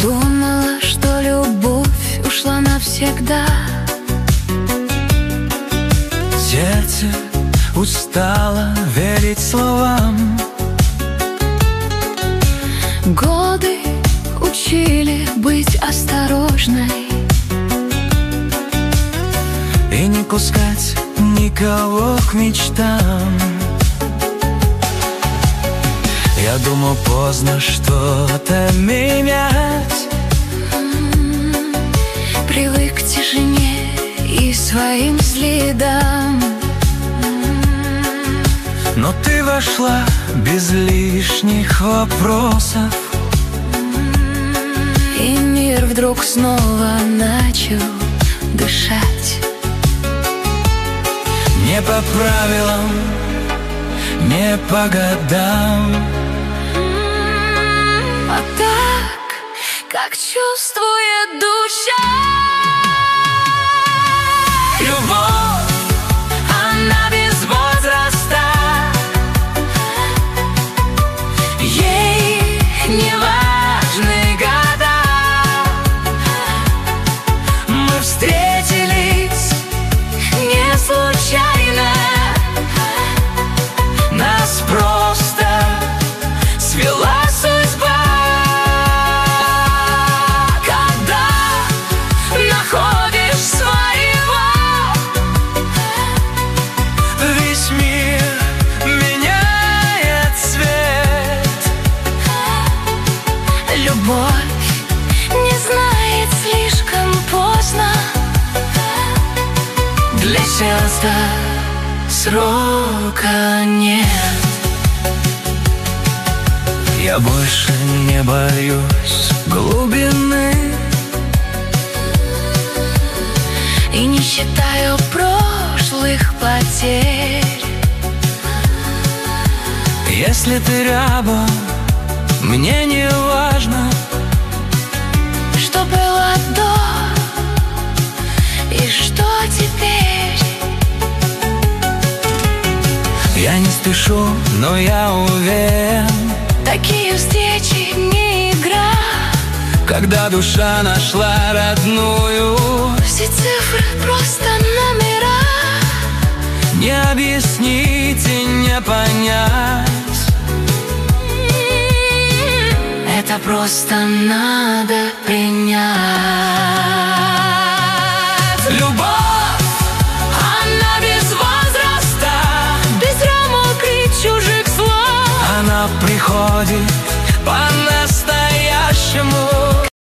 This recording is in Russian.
Думала, что любовь ушла навсегда. Сердце устало верить словам. Годы учили быть осторожной И не пускать никого к мечтам. Я думал, поздно что-то менять. Привык к тишине и своим следам. Но ты вошла без лишних вопросов, И мир вдруг снова начал дышать. не по правилам, не по годам, А так, как чувствует душа. любовь, она без возраста. Ей не важны года. Мы встретились Не случайно. нас просто свела судьба. Когда находишь своего, Весь мир меняет цвет. любовь не знает слишком поздно. Для счастья срока нет. Я больше не боюсь глубины И не считаю прошлых потерь. Если ты рядом, мне не важно, Что было до и что теперь. я не спешу, но я уверен, Такие встречи не игра. когда душа нашла родную, Все цифры просто номера. не объяснить и не понять. Это просто надо принять.